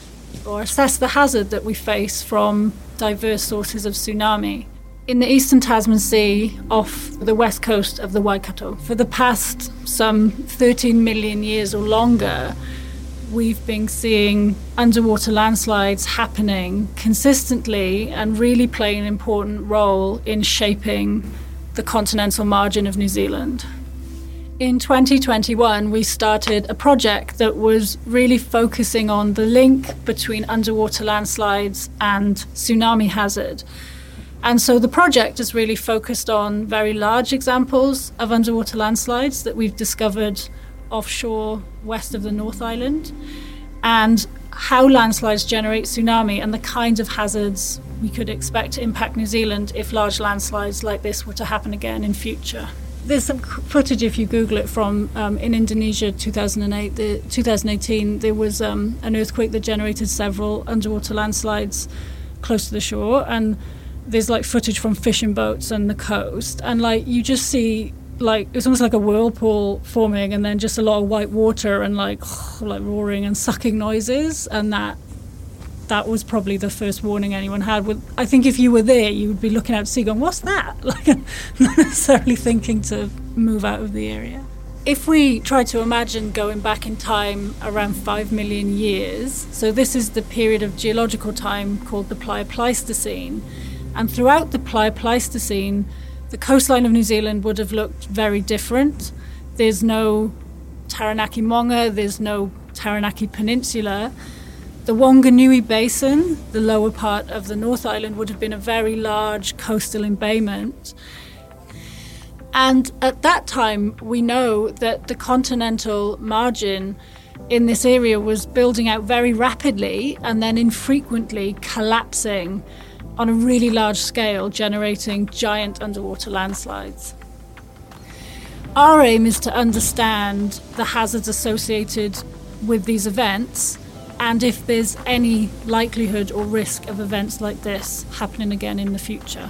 S7: or assess the hazard that we face from diverse sources of tsunami. In the eastern Tasman Sea, off the west coast of the Waikato, for the past some thirteen million years or longer, we've been seeing underwater landslides happening consistently and really playing an important role in shaping the continental margin of New Zealand. In twenty twenty-one, we started a project that was really focusing on the link between underwater landslides and tsunami hazard. And so the project is really focused on very large examples of underwater landslides that we've discovered offshore west of the North Island, and how landslides generate tsunami and the kinds of hazards we could expect to impact New Zealand if large landslides like this were to happen again in future. There's some footage, if you Google it, from um, in Indonesia two thousand eight, the, twenty eighteen, there was um, an earthquake that generated several underwater landslides close to the shore, and there's like footage from fishing boats and the coast, and like you just see like it was almost like a whirlpool forming, and then just a lot of white water and like like roaring and sucking noises, and that that was probably the first warning anyone had. With I think if you were there, you would be looking out to sea, going, "What's that?" Like not necessarily thinking to move out of the area. If we try to imagine going back in time around five million years, so this is the period of geological time called the Plio-Pleistocene, and throughout the Plio-Pleistocene, the coastline of New Zealand would have looked very different. There's no Taranaki Monga, there's no Taranaki Peninsula. The Wanganui Basin, the lower part of the North Island, would have been a very large coastal embayment. And at that time, we know that the continental margin in this area was building out very rapidly and then infrequently collapsing on a really large scale, generating giant underwater landslides. Our aim is to understand the hazards associated with these events and if there's any likelihood or risk of events like this happening again in the future.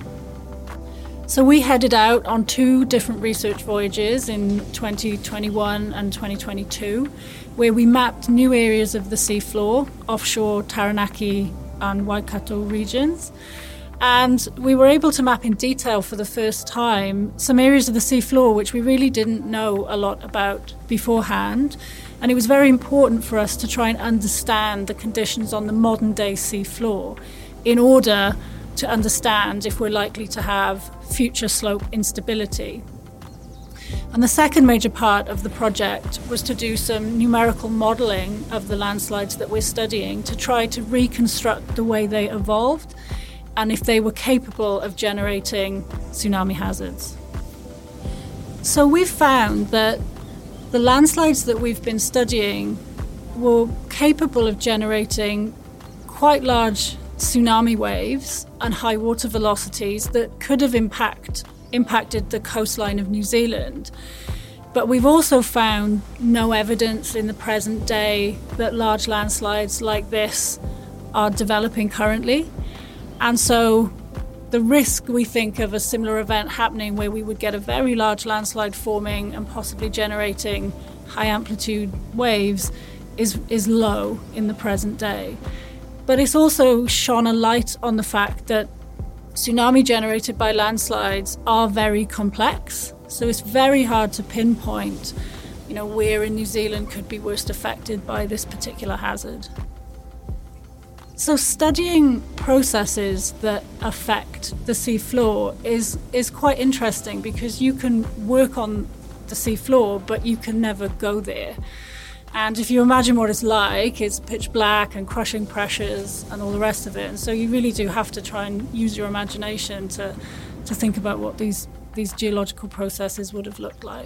S7: So we headed out on two different research voyages in twenty twenty-one and twenty twenty-two, where we mapped new areas of the seafloor, offshore Taranaki and Waikato regions. And we were able to map in detail for the first time some areas of the seafloor which we really didn't know a lot about beforehand. And it was very important for us to try and understand the conditions on the modern day seafloor in order to understand if we're likely to have future slope instability. And the second major part of the project was to do some numerical modelling of the landslides that we're studying to try to reconstruct the way they evolved and if they were capable of generating tsunami hazards. So we've found that the landslides that we've been studying were capable of generating quite large tsunami waves and high water velocities that could have impact, impacted the coastline of New Zealand. But we've also found no evidence in the present day that large landslides like this are developing currently. And so the risk, we think, of a similar event happening where we would get a very large landslide forming and possibly generating high amplitude waves is, is low in the present day. But it's also shone a light on the fact that tsunami generated by landslides are very complex. So it's very hard to pinpoint, you know, where in New Zealand could be worst affected by this particular hazard. So studying processes that affect the seafloor is, is quite interesting because you can work on the seafloor, but you can never go there. And if you imagine what it's like, it's pitch black and crushing pressures and all the rest of it. And so you really do have to try and use your imagination to, to think about what these, these geological processes would have looked like.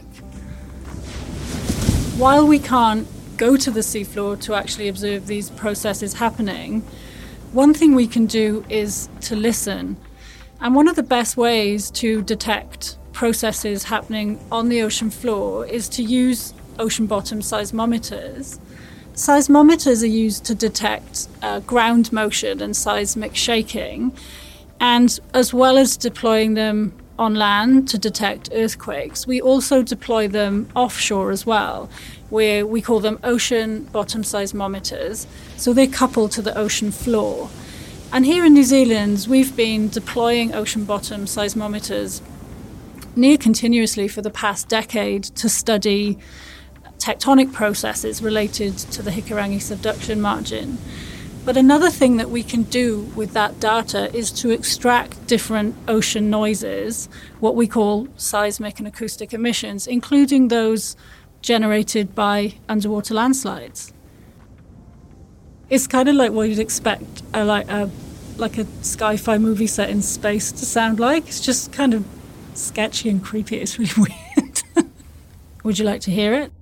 S7: While we can't go to the seafloor to actually observe these processes happening, one thing we can do is to listen. And one of the best ways to detect processes happening on the ocean floor is to use ocean bottom seismometers. Seismometers are used to detect uh, ground motion and seismic shaking, and as well as deploying them on land to detect earthquakes, we also deploy them offshore as well, where we call them ocean bottom seismometers. So they're coupled to the ocean floor. And here in New Zealand, we've been deploying ocean bottom seismometers near continuously for the past decade to study tectonic processes related to the Hikurangi subduction margin. But another thing that we can do with that data is to extract different ocean noises, what we call seismic and acoustic emissions, including those generated by underwater landslides. It's kind of like what you'd expect a, like, a, like a sci-fi movie set in space to sound like. It's just kind of sketchy and creepy. It's really weird. Would you like to hear it?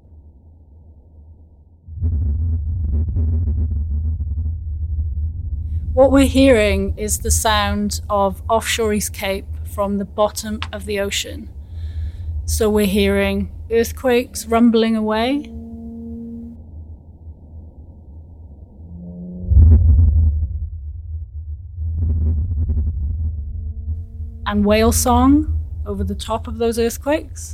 S7: What we're hearing is the sound of offshore East Cape from the bottom of the ocean. So we're hearing earthquakes rumbling away. And whale song over the top of those earthquakes.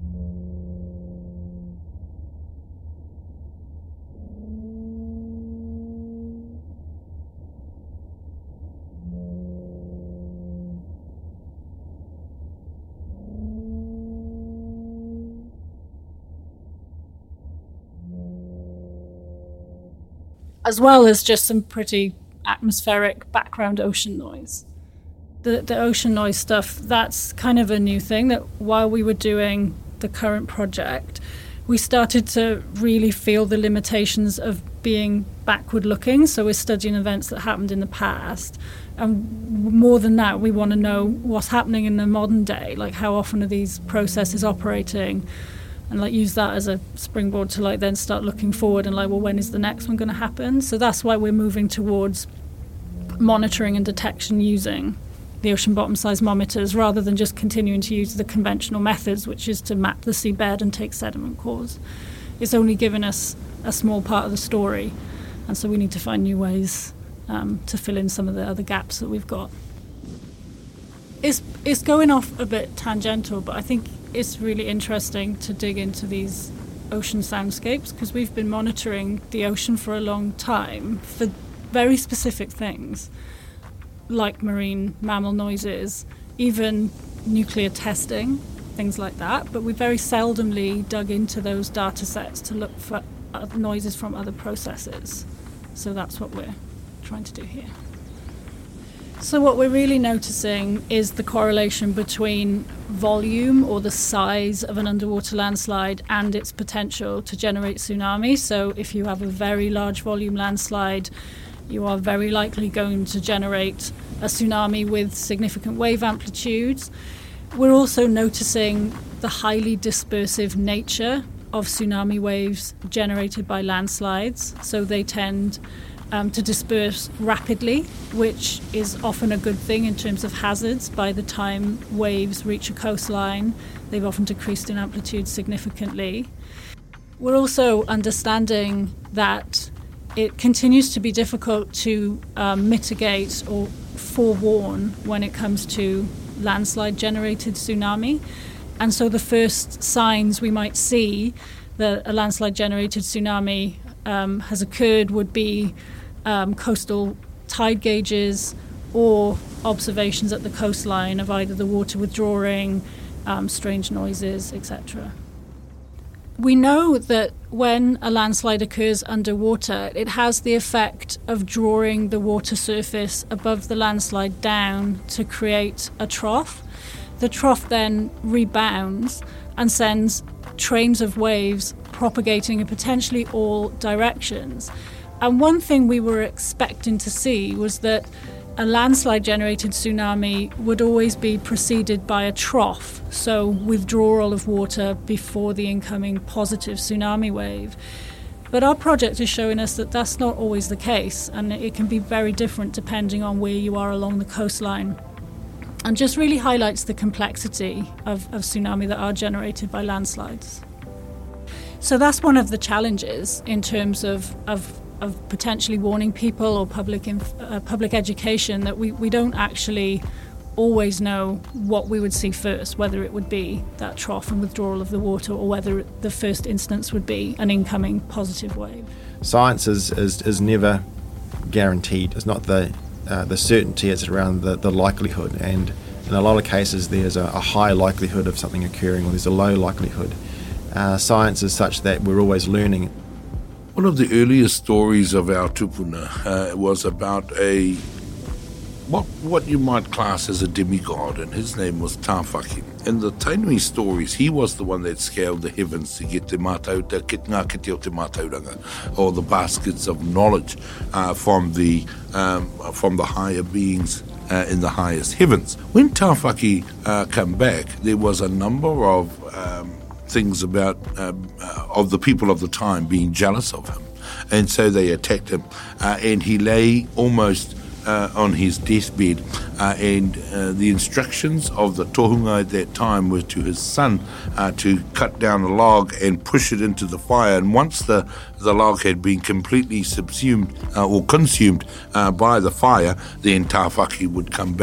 S7: As well as just some pretty atmospheric background ocean noise. The, the ocean noise stuff, that's kind of a new thing that while we were doing the current project, we started to really feel the limitations of being backward looking. So we're studying events that happened in the past. And more than that, we want to know what's happening in the modern day, like how often are these processes operating, and like use that as a springboard to like then start looking forward and like, well, when is the next one going to happen? So that's why we're moving towards monitoring and detection using the ocean bottom seismometers rather than just continuing to use the conventional methods, which is to map the seabed and take sediment cores. It's only given us a small part of the story, and so we need to find new ways um, to fill in some of the other gaps that we've got. It's, it's going off a bit tangential, but I think it's really interesting to dig into these ocean soundscapes because we've been monitoring the ocean for a long time for very specific things like marine mammal noises, even nuclear testing, things like that, but we very seldomly dug into those data sets to look for noises from other processes. So that's what we're trying to do here. So what we're really noticing is the correlation between volume or the size of an underwater landslide and its potential to generate tsunami. So if you have a very large volume landslide, you are very likely going to generate a tsunami with significant wave amplitudes. We're also noticing the highly dispersive nature of tsunami waves generated by landslides. So they tend Um, to disperse rapidly, which is often a good thing in terms of hazards. By the time waves reach a coastline, they've often decreased in amplitude significantly. We're also understanding that it continues to be difficult to um, mitigate or forewarn when it comes to landslide-generated tsunami. And so the first signs we might see that a landslide-generated tsunami um, has occurred would be Um, coastal tide gauges or observations at the coastline of either the water withdrawing, um, strange noises, et cetera. We know that when a landslide occurs underwater, it has the effect of drawing the water surface above the landslide down to create a trough. The trough then rebounds and sends trains of waves propagating in potentially all directions. And one thing we were expecting to see was that a landslide-generated tsunami would always be preceded by a trough, so withdrawal of water before the incoming positive tsunami wave. But our project is showing us that that's not always the case, and it can be very different depending on where you are along the coastline. And just really highlights the complexity of, of tsunami that are generated by landslides. So that's one of the challenges in terms of, of of potentially warning people or public inf- uh, public education, that we, we don't actually always know what we would see first, whether it would be that trough and withdrawal of the water or whether the first instance would be an incoming positive wave.
S3: Science is, is, is never guaranteed. It's not the uh, the certainty, it's around the, the likelihood. And in a lot of cases there's a, a high likelihood of something occurring or there's a low likelihood. Uh, science is such that we're always learning.
S8: One of the earliest stories of our tupuna uh, was about a what what you might class as a demigod, and his name was Tāwhaki. In the Tainui stories, he was the one that scaled the heavens to get te mātau, te kit ngā kite o te mātauranga, or the baskets of knowledge uh, from the um, from the higher beings uh, in the highest heavens. When Tāwhaki uh, came back, there was a number of um, things about um, uh, of the people of the time being jealous of him, and so they attacked him, uh, and he lay almost uh, on his deathbed, uh, and uh, the instructions of the tohunga at that time were to his son uh, to cut down a log and push it into the fire, and once the, the log had been completely subsumed uh, or consumed uh, by the fire, then Tāwhaki would come back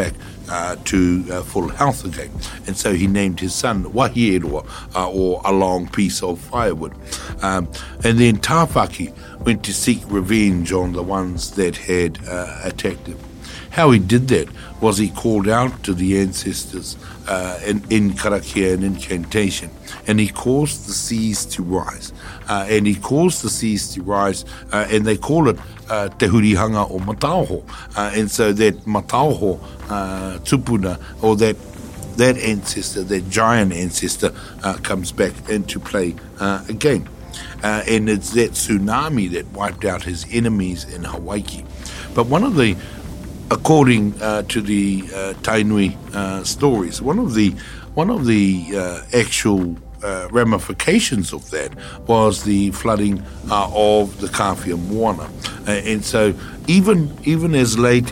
S8: uh, to uh, full health again. And so he named his son Wahieroa, uh, or a long piece of firewood. Um, and then Tāwhaki went to seek revenge on the ones that had uh, attacked him. How he did that was he called out to the ancestors uh, in, in karakia and incantation, and he caused the seas to rise. Uh, and he caused the seas to rise, uh, and they call it uh, Te Hurihanga o Matauho. Uh, and so that Matauho uh, tupuna, or that that ancestor, that giant ancestor, uh, comes back into play uh, again. Uh, and it's that tsunami that wiped out his enemies in Hawaii. But one of the According uh, to the uh, Tainui uh, stories, one of the one of the uh, actual uh, ramifications of that was the flooding uh, of the Kawhia Moana, uh, and so even even as late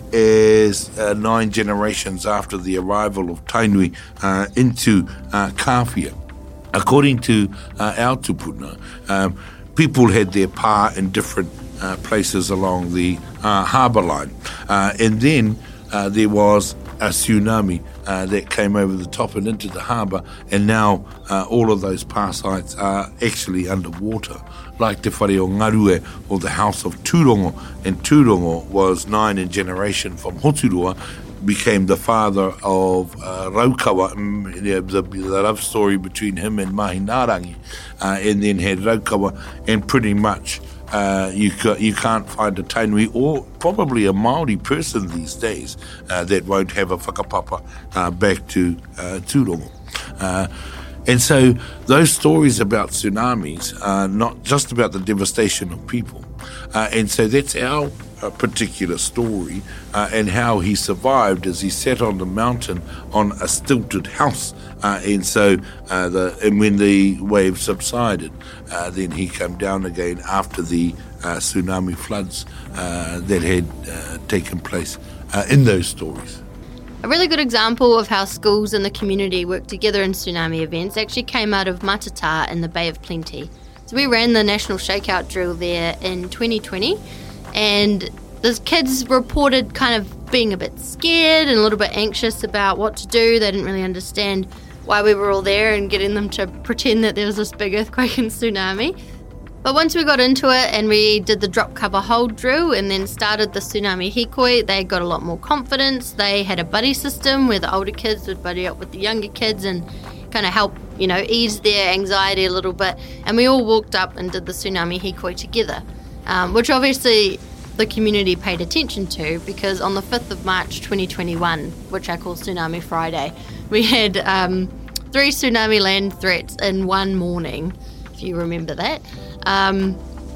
S8: as uh, nine generations after the arrival of Tainui uh, into uh, Kawhia, according to uh, our tupuna, um, people had their pa in different Uh, places along the uh, harbour line. Uh, and then uh, there was a tsunami uh, that came over the top and into the harbour, and now uh, all of those pa sites are actually underwater, like Te Whare o Ngarue, or the House of Tūrongo. And Tūrongo was nine in generation from Hoturua, became the father of uh, Raukawa, the, the, the love story between him and Mahinarangi, uh, and then had Raukawa, and pretty much Uh, you ca- you can't find a Tainui or probably a Māori person these days uh, that won't have a whakapapa uh, back to uh, Tūrongo. Uh, and so those stories about tsunamis are not just about the devastation of people. Uh, and so that's our uh, particular story uh, and how he survived as he sat on the mountain on a stilted house. Uh, and so uh, the and when the wave subsided, uh, then he came down again after the uh, tsunami floods uh, that had uh, taken place uh, in those stories.
S5: A really good example of how schools and the community work together in tsunami events actually came out of Matata in the Bay of Plenty. So we ran the National Shakeout Drill there in twenty twenty, and the kids reported kind of being a bit scared and a little bit anxious about what to do. They didn't really understand why we were all there and getting them to pretend that there was this big earthquake and tsunami. But once we got into it and we did the drop, cover, hold drill and then started the tsunami hikoi, they got a lot more confidence. They had a buddy system where the older kids would buddy up with the younger kids and kind of help, you know, ease their anxiety a little bit. And we all walked up and did the tsunami hikoi together, um, which obviously the community paid attention to, because on the fifth of March twenty twenty-one, which I call Tsunami Friday, we had um, three tsunami land threats in one morning, if you remember that. Um,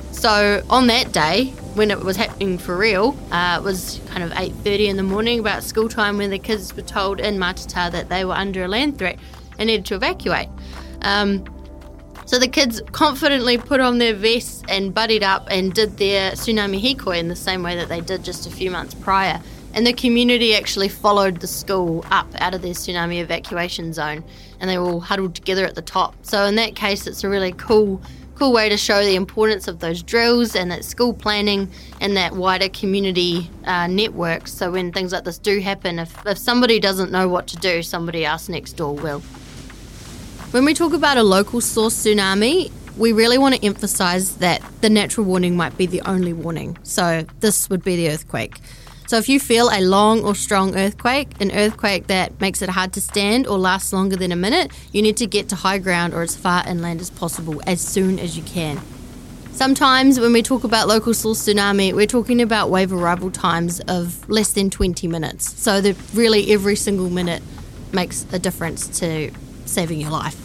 S5: so on that day, when it was happening for real, uh, it was kind of eight thirty in the morning, about school time, when the kids were told in Matata that they were under a land threat and needed to evacuate. Um, so the kids confidently put on their vests and buddied up and did their tsunami hikoi in the same way that they did just a few months prior. And the community actually followed the school up out of their tsunami evacuation zone, and they were all huddled together at the top. So in that case, it's a really cool cool way to show the importance of those drills and that school planning and that wider community uh, network. So when things like this do happen, if, if somebody doesn't know what to do, somebody else next door will. When we talk about a local source tsunami, we really want to emphasise that the natural warning might be the only warning. So this would be the earthquake. So if you feel a long or strong earthquake, an earthquake that makes it hard to stand or lasts longer than a minute, you need to get to high ground or as far inland as possible as soon as you can. Sometimes when we talk about local source tsunami, we're talking about wave arrival times of less than twenty minutes. So that really every single minute makes a difference to saving your life.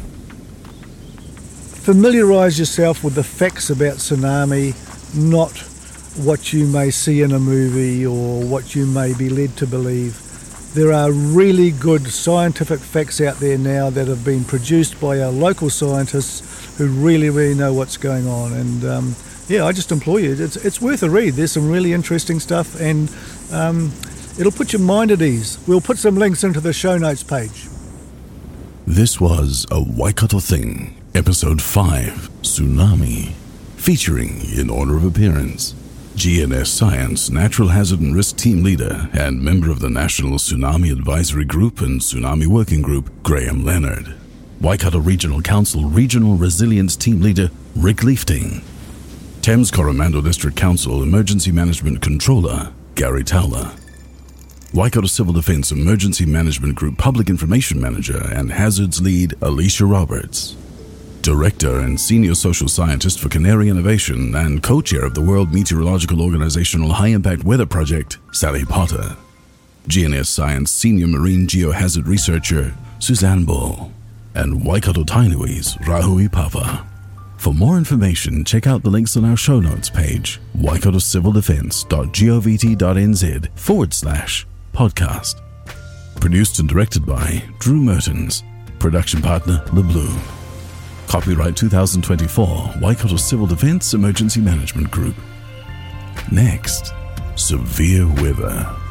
S4: Familiarise yourself with the facts about tsunami, not what you may see in a movie or what you may be led to believe. There are really good scientific facts out there now that have been produced by our local scientists who really, really know what's going on. And um, yeah, I just implore you, it's, it's worth a read. There's some really interesting stuff, and um, it'll put your mind at ease. We'll put some links into the show notes page.
S1: This was a Waikato Thing, Episode five, Tsunami, featuring, in order of appearance, G N S Science Natural Hazard and Risk Team Leader and member of the National Tsunami Advisory Group and Tsunami Working Group, Graham Leonard. Waikato Regional Council Regional Resilience Team Leader, Rick Leifting. Thames Coromandel District Council Emergency Management Controller, Gary Towler. Waikato Civil Defence Emergency Management Group Public Information Manager and Hazards Lead, Alicia Roberts. Director and Senior Social Scientist for Canary Innovation and Co-Chair of the World Meteorological Organizational High Impact Weather Project, Sally Potter. G N S Science Senior Marine Geohazard Researcher, Suzanne Bull. And Waikato Tainui's Rahui Papa. For more information, check out the links on our show notes page, waikato civil defence dot govt dot n z forward slash podcast. Produced and directed by Drew Mertens. Production partner, LeBlue. Copyright twenty twenty-four, Waikato Civil Defence Emergency Management Group. Next, severe weather.